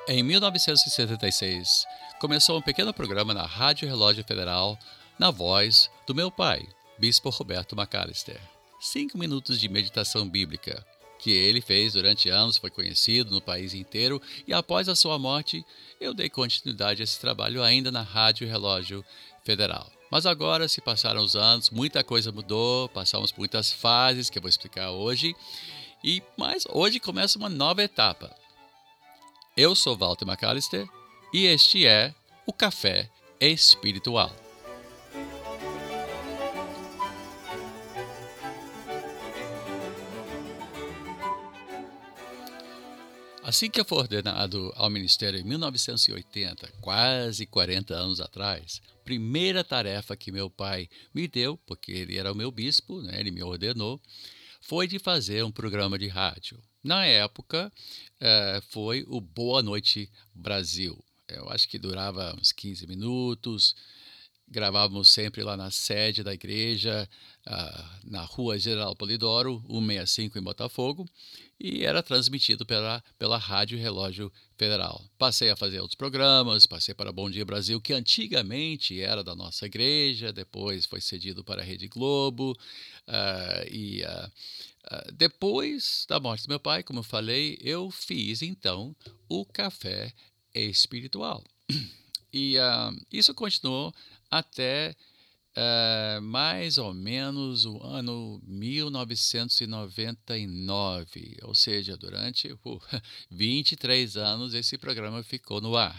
Em 1976, começou um pequeno programa na Rádio Relógio Federal, na voz do meu pai, Bispo Roberto McAllister. 5 minutos de meditação bíblica, que ele fez durante anos, foi conhecido no país inteiro, e após a sua morte, eu dei continuidade a esse trabalho ainda na Rádio Relógio Federal. Mas agora se passaram os anos, muita coisa mudou, passamos por muitas fases que eu vou explicar hoje, mas hoje começa uma nova etapa. Eu sou Walter McAllister e este é o Café Espiritual. Assim que eu fui ordenado ao ministério em 1980, quase 40 anos atrás, primeira tarefa que meu pai me deu, porque ele era o meu bispo, né, ele me ordenou, foi de fazer um programa de rádio. Na época, foi o Boa Noite Brasil. Eu acho que durava uns 15 minutos. Gravávamos sempre lá na sede da igreja, na Rua General Polidoro, 165 em Botafogo, e era transmitido pela Rádio Relógio Federal. Passei a fazer outros programas, passei para Bom Dia Brasil, que antigamente era da nossa igreja, depois foi cedido para a Rede Globo, depois da morte do meu pai, como eu falei, eu fiz então o Café Espiritual. E isso continuou até mais ou menos o ano 1999, ou seja, durante 23 anos esse programa ficou no ar.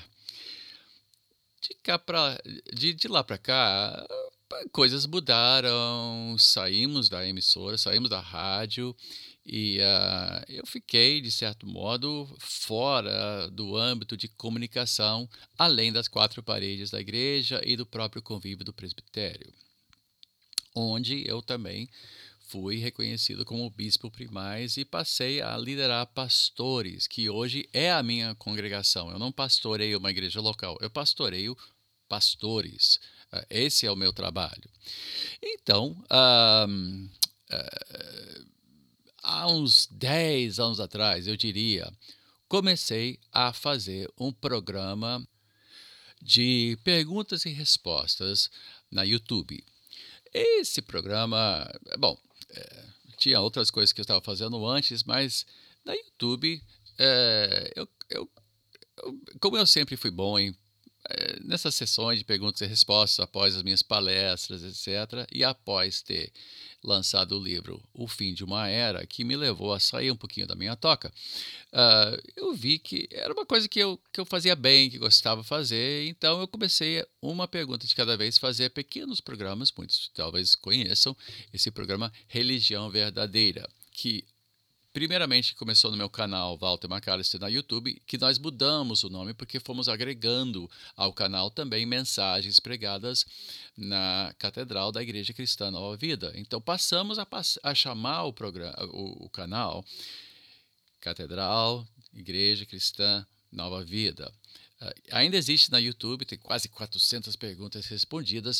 De lá para cá, coisas mudaram, saímos da emissora, saímos da rádio e eu fiquei, de certo modo, fora do âmbito de comunicação, além das quatro paredes da igreja e do próprio convívio do presbitério, onde eu também fui reconhecido como bispo primaz e passei a liderar pastores, que hoje é a minha congregação. Eu não pastoreio uma igreja local, eu pastoreio pastores. Esse é o meu trabalho. Então, há uns 10 anos atrás, eu diria, comecei a fazer um programa de perguntas e respostas na YouTube. Esse programa, bom, tinha outras coisas que eu estava fazendo antes, mas na YouTube, como eu sempre fui bom nessas sessões de perguntas e respostas, após as minhas palestras, etc., e após ter lançado o livro O Fim de uma Era, que me levou a sair um pouquinho da minha toca, eu vi que era uma coisa que eu fazia bem, que gostava de fazer, então eu comecei uma pergunta de cada vez, fazer pequenos programas, muitos talvez conheçam, esse programa Religião Verdadeira, que primeiramente começou no meu canal Walter McAllister na YouTube, que nós mudamos o nome porque fomos agregando ao canal também mensagens pregadas na Catedral da Igreja Cristã Nova Vida. Então passamos a chamar o canal Catedral Igreja Cristã Nova Vida. Ainda existe na YouTube, tem quase 400 perguntas respondidas,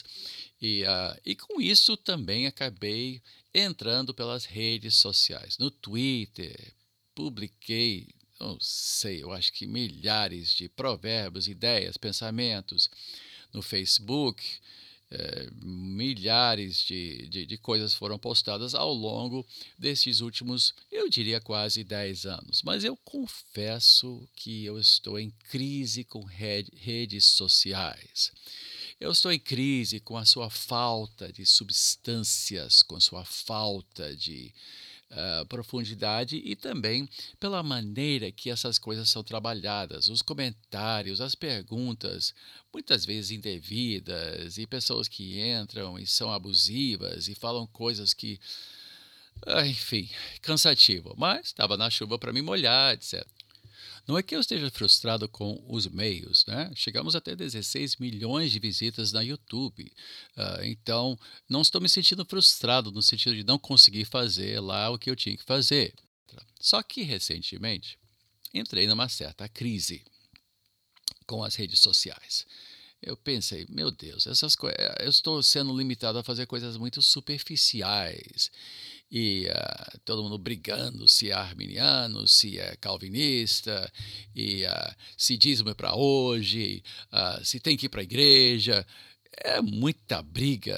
e com isso também acabei entrando pelas redes sociais. No Twitter, publiquei, não sei, eu acho que milhares de provérbios, ideias, pensamentos. No Facebook, milhares de coisas foram postadas ao longo desses últimos, eu diria, quase 10 anos. Mas eu confesso que eu estou em crise com redes sociais. Eu estou em crise com a sua falta de substâncias, com a sua falta de profundidade e também pela maneira que essas coisas são trabalhadas, os comentários, as perguntas, muitas vezes indevidas, e pessoas que entram e são abusivas e falam coisas que, enfim, cansativo. Mas estava na chuva para me molhar, etc. Não é que eu esteja frustrado com os meios, né? Chegamos até 16 milhões de visitas na YouTube. Então, não estou me sentindo frustrado no sentido de não conseguir fazer lá o que eu tinha que fazer. Só que, recentemente, entrei numa certa crise com as redes sociais. Eu pensei, meu Deus, eu estou sendo limitado a fazer coisas muito superficiais e todo mundo brigando se é arminiano, se é calvinista, e se dízimo é para hoje, se tem que ir para a igreja. É muita briga,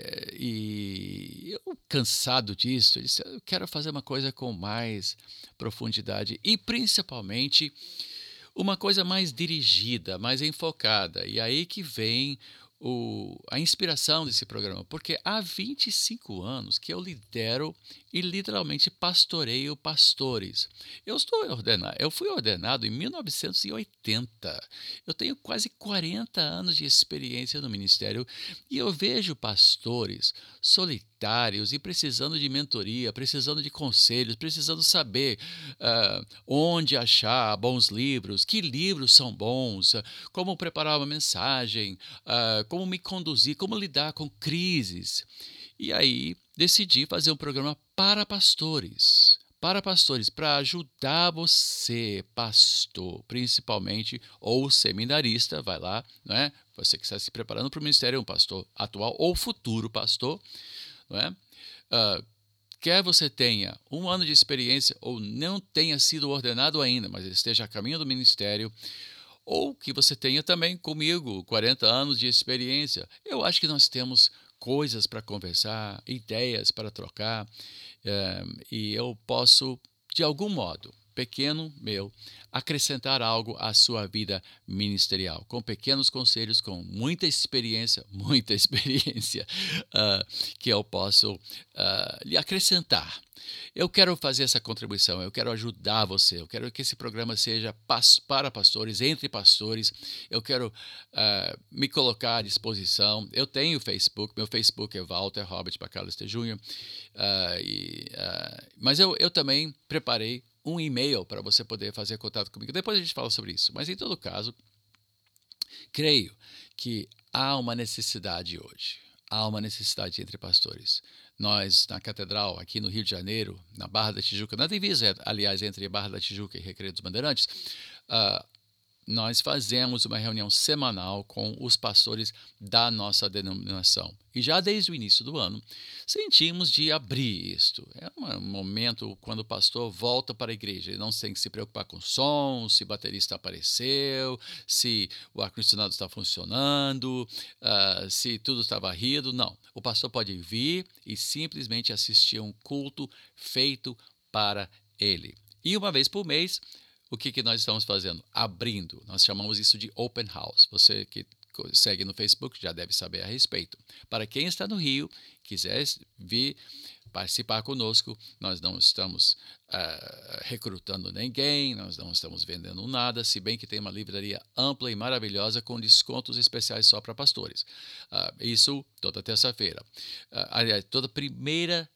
e eu cansado disso, eu disse, eu quero fazer uma coisa com mais profundidade e principalmente uma coisa mais dirigida, mais enfocada. E aí que vem a inspiração desse programa, porque há 25 anos que eu lidero e literalmente pastoreio pastores. Eu fui ordenado em 1980. Eu tenho quase 40 anos de experiência no ministério e eu vejo pastores solitários e precisando de mentoria, precisando de conselhos, precisando saber onde achar bons livros, que livros são bons, como preparar uma mensagem, como me conduzir, como lidar com crises. E aí decidi fazer um programa para pastores. Para pastores, para ajudar você, pastor, principalmente, ou seminarista, vai lá, né? Você que está se preparando para o ministério, um pastor atual ou futuro pastor, não é? Quer você tenha um ano de experiência ou não tenha sido ordenado ainda, mas esteja a caminho do ministério, ou que você tenha também comigo 40 anos de experiência, eu acho que nós temos coisas para conversar, ideias para trocar, e eu posso, de algum modo, pequeno meu, acrescentar algo à sua vida ministerial, com pequenos conselhos, com muita experiência, que eu posso lhe acrescentar. Eu quero fazer essa contribuição, eu quero ajudar você, eu quero que esse programa seja para pastores, entre pastores, eu quero me colocar à disposição. Eu tenho Facebook, meu Facebook é Walter Robert Bacalester Jr., mas eu também preparei um e-mail para você poder fazer contato comigo. Depois a gente fala sobre isso, mas em todo caso, creio que há uma necessidade hoje. Há uma necessidade entre pastores. Nós, na Catedral, aqui no Rio de Janeiro, na Barra da Tijuca, na divisa, aliás, entre Barra da Tijuca e Recreio dos Bandeirantes, nós fazemos uma reunião semanal com os pastores da nossa denominação. E já desde o início do ano, sentimos de abrir isto. É um momento quando o pastor volta para a igreja. Ele não tem que se preocupar com som, se o baterista apareceu, se o ar-condicionado está funcionando, se tudo está varrido. Não. O pastor pode vir e simplesmente assistir a um culto feito para ele. E uma vez por mês, o que nós estamos fazendo? Abrindo. Nós chamamos isso de open house. Você que segue no Facebook já deve saber a respeito. Para quem está no Rio, quiser vir participar conosco, nós não estamos recrutando ninguém, nós não estamos vendendo nada, se bem que tem uma livraria ampla e maravilhosa com descontos especiais só para pastores. Isso toda terça-feira. Aliás, toda primeira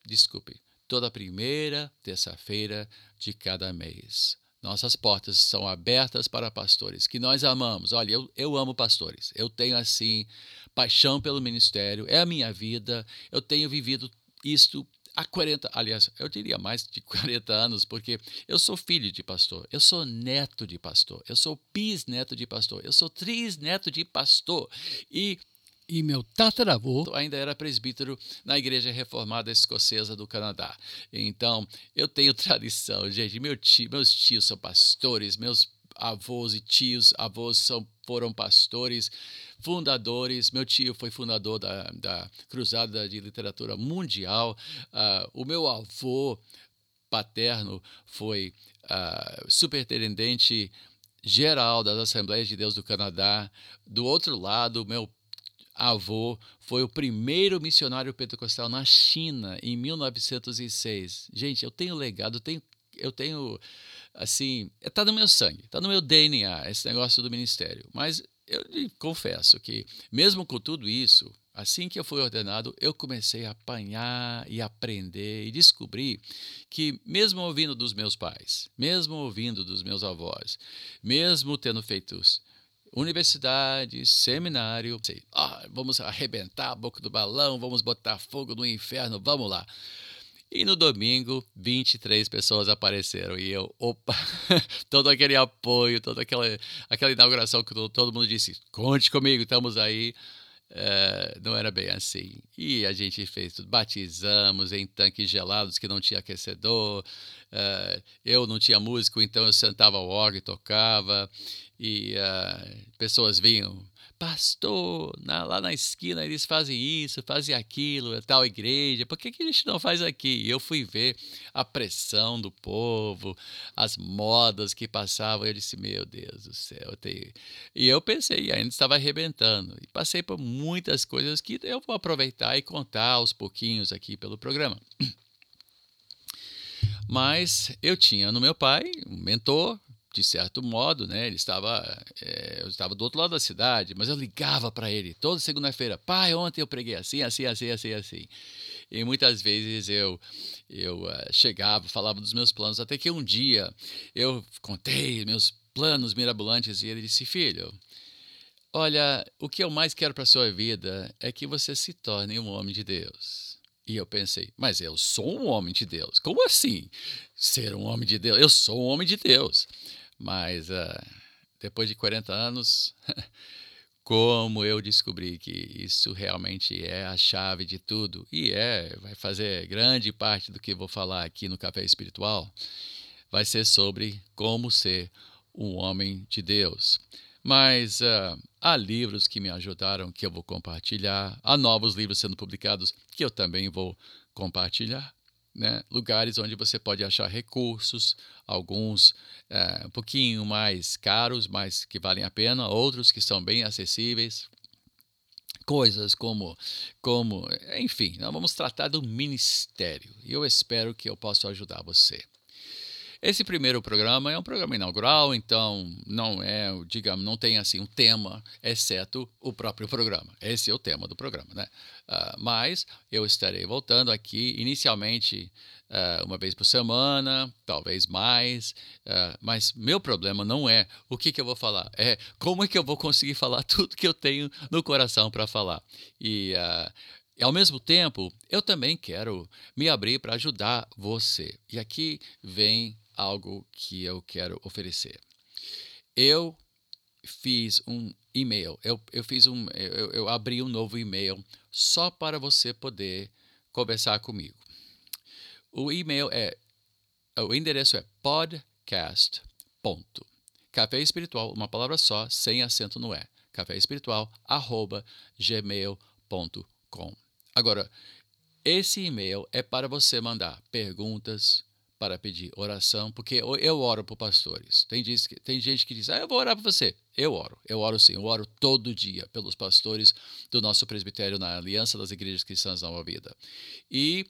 terça-feira de cada mês. Nossas portas são abertas para pastores, que nós amamos. Olha, eu amo pastores. Eu tenho, assim, paixão pelo ministério. É a minha vida. Eu tenho vivido isto há 40, aliás, eu diria mais de 40 anos, porque eu sou filho de pastor, eu sou neto de pastor, eu sou bisneto de pastor, eu sou trisneto de pastor. E meu tataravô ainda era presbítero na Igreja Reformada Escocesa do Canadá. Então, eu tenho tradição, gente. Meus tios são pastores, meus avós e avós foram pastores, fundadores. Meu tio foi fundador da Cruzada de Literatura Mundial. O meu avô paterno foi superintendente geral das Assembleias de Deus do Canadá. Do outro lado, meu avô foi o primeiro missionário pentecostal na China em 1906. Gente, eu tenho legado, eu tenho assim, está no meu sangue, está no meu DNA esse negócio do ministério. Mas eu lhe confesso que, mesmo com tudo isso, assim que eu fui ordenado, eu comecei a apanhar e aprender e descobrir que, mesmo ouvindo dos meus pais, mesmo ouvindo dos meus avós, mesmo tendo feito universidade, seminário, vamos arrebentar a boca do balão, vamos botar fogo no inferno, vamos lá. E no domingo, 23 pessoas apareceram e eu, opa, todo aquele apoio, toda aquela inauguração que todo mundo disse, conte comigo, estamos aí. Não era bem assim. E a gente fez tudo, batizamos em tanques gelados que não tinha aquecedor. Eu não tinha músico, então eu sentava ao órgão e tocava. E pessoas vinham, pastor, lá na esquina eles fazem isso, fazem aquilo, é tal igreja, por que a gente não faz aqui? E eu fui ver a pressão do povo, as modas que passavam, eu disse, meu Deus do céu, e eu pensei, ainda estava arrebentando, e passei por muitas coisas que eu vou aproveitar e contar aos pouquinhos aqui pelo programa. Mas eu tinha no meu pai um mentor, de certo modo, né? Eu estava do outro lado da cidade, mas eu ligava para ele toda segunda-feira. Pai, ontem eu preguei assim, assim, assim, assim, assim. E muitas vezes eu chegava, falava dos meus planos, até que um dia eu contei meus planos mirabolantes e ele disse, filho, olha, o que eu mais quero para a sua vida é que você se torne um homem de Deus. E eu pensei, mas eu sou um homem de Deus. Como assim ser um homem de Deus? Eu sou um homem de Deus. Mas depois de 40 anos, como eu descobri que isso realmente é a chave de tudo, e vai fazer grande parte do que vou falar aqui no Café Espiritual, vai ser sobre como ser um homem de Deus. Mas há livros que me ajudaram que eu vou compartilhar, há novos livros sendo publicados que eu também vou compartilhar, né? Lugares onde você pode achar recursos, alguns um pouquinho mais caros, mas que valem a pena, outros que são bem acessíveis. Coisas enfim, nós vamos tratar do ministério e eu espero que eu possa ajudar você. Esse primeiro programa é um programa inaugural, então não é, digamos, não tem assim um tema, exceto o próprio programa. Esse é o tema do programa, né? Mas eu estarei voltando aqui inicialmente uma vez por semana, talvez mais, mas meu problema não é o que eu vou falar, é como é que eu vou conseguir falar tudo que eu tenho no coração para falar. E ao mesmo tempo, eu também quero me abrir para ajudar você. E aqui vem algo que eu quero oferecer. Eu fiz um e-mail, eu abri um novo e-mail só para você poder conversar comigo. O endereço é podcast. Café Espiritual, uma palavra só, sem acento no E. caféespiritual@gmail.com. Agora, esse e-mail é para você mandar perguntas, para pedir oração, porque eu oro por pastores. Tem gente que diz, eu vou orar por você. Eu oro sim, eu oro todo dia pelos pastores do nosso presbitério na Aliança das Igrejas Cristãs Nova Vida. E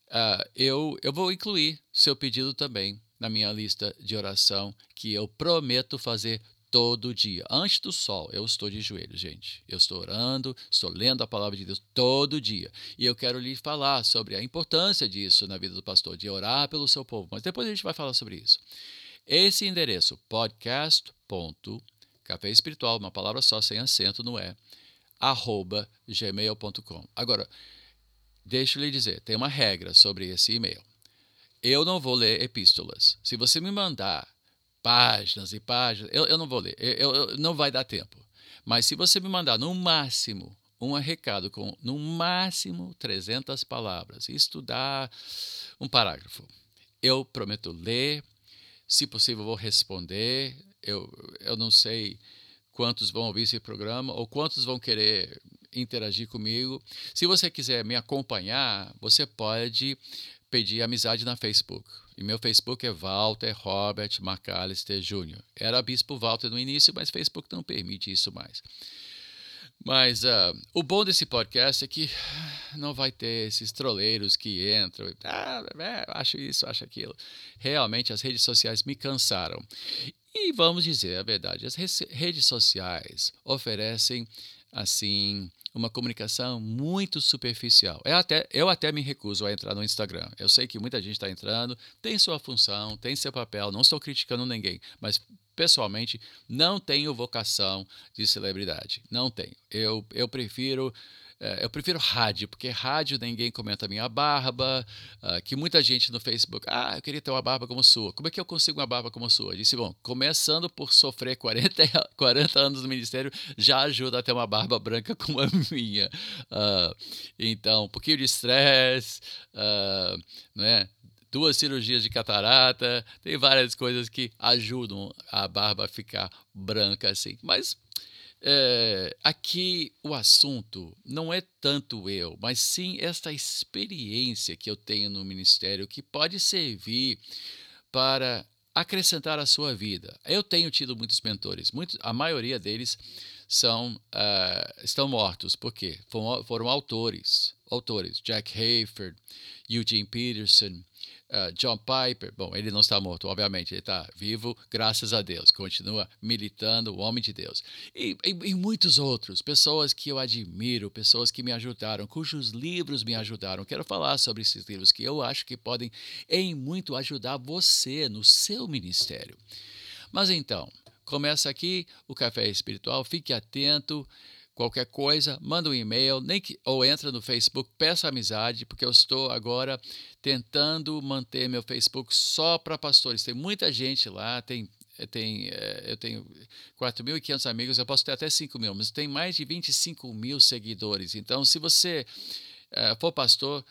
eu vou incluir seu pedido também na minha lista de oração, que eu prometo fazer todo dia. Antes do sol, eu estou de joelhos, gente. Eu estou orando, estou lendo a palavra de Deus todo dia. E eu quero lhe falar sobre a importância disso na vida do pastor, de orar pelo seu povo. Mas depois a gente vai falar sobre isso. Esse endereço, podcast.café espiritual, uma palavra só, sem acento no E, @gmail.com. Agora, deixa eu lhe dizer, tem uma regra sobre esse e-mail. Eu não vou ler epístolas. Se você me mandar páginas e páginas, eu não vou ler. Não vai dar tempo. Mas se você me mandar, no máximo, um recado com, no máximo, 300 palavras, e estudar um parágrafo, eu prometo ler. Se possível, vou responder. Eu não sei quantos vão ouvir esse programa ou quantos vão querer interagir comigo. Se você quiser me acompanhar, você pode pedir amizade na Facebook. E meu Facebook é Walter Robert McAllister Jr. Era Bispo Walter no início, mas Facebook não permite isso mais. Mas o bom desse podcast é que não vai ter esses troleiros que entram e acho isso, acho aquilo. Realmente as redes sociais me cansaram. E vamos dizer a verdade, as redes sociais oferecem assim uma comunicação muito superficial. Eu até me recuso a entrar no Instagram. Eu sei que muita gente está entrando, tem sua função, tem seu papel, não estou criticando ninguém, mas pessoalmente não tenho vocação de celebridade. Não tenho. Eu prefiro eu prefiro rádio, porque rádio ninguém comenta a minha barba, que muita gente no Facebook, eu queria ter uma barba como a sua. Como é que eu consigo uma barba como a sua? Eu disse, bom, começando por sofrer 40 anos no ministério, já ajuda a ter uma barba branca como a minha. Então, um pouquinho de estresse, não é? 2 cirurgias de catarata, tem várias coisas que ajudam a barba a ficar branca assim. Mas aqui o assunto não é tanto eu, mas sim esta experiência que eu tenho no ministério que pode servir para acrescentar à sua vida. Eu tenho tido muitos mentores, a maioria deles estão mortos, porque foram autores, Jack Hayford, Eugene Peterson, John Piper. Bom, ele não está morto, obviamente, ele está vivo, graças a Deus, continua militando, o homem de Deus. E muitos outros, pessoas que eu admiro, pessoas que me ajudaram, cujos livros me ajudaram. Quero falar sobre esses livros que eu acho que podem, em muito, ajudar você no seu ministério. Mas então, começa aqui o Café Espiritual, fique atento. Qualquer coisa, manda um e-mail ou entra no Facebook, peça amizade, porque eu estou agora tentando manter meu Facebook só para pastores. Tem muita gente lá, eu tenho 4.500 amigos, eu posso ter até 5.000, mas tem mais de 25.000 seguidores. Então, se você for pastor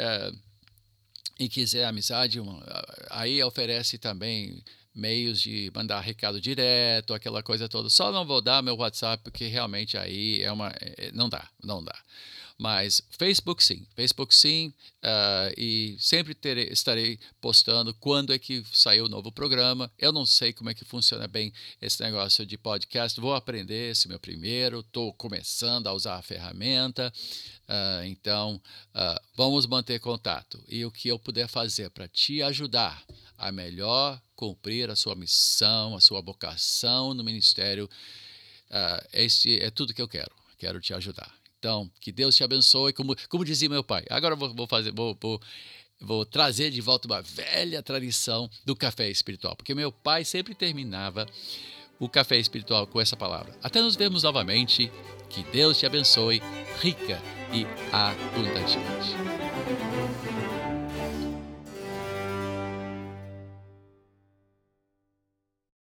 e quiser amizade, aí oferece também meios de mandar recado direto, aquela coisa toda. Só não vou dar meu WhatsApp, porque realmente aí não dá. Mas Facebook sim, e sempre estarei postando quando é que saiu o novo programa. Eu não sei como é que funciona bem esse negócio de podcast, vou aprender, esse é meu primeiro, estou começando a usar a ferramenta, então vamos manter contato. E o que eu puder fazer para te ajudar a melhor cumprir a sua missão, a sua vocação no ministério, esse é tudo que eu quero te ajudar. Então, que Deus te abençoe, como dizia meu pai. Agora vou trazer de volta uma velha tradição do café espiritual, porque meu pai sempre terminava o café espiritual com essa palavra. Até nos vemos novamente, que Deus te abençoe, rica e abundantemente.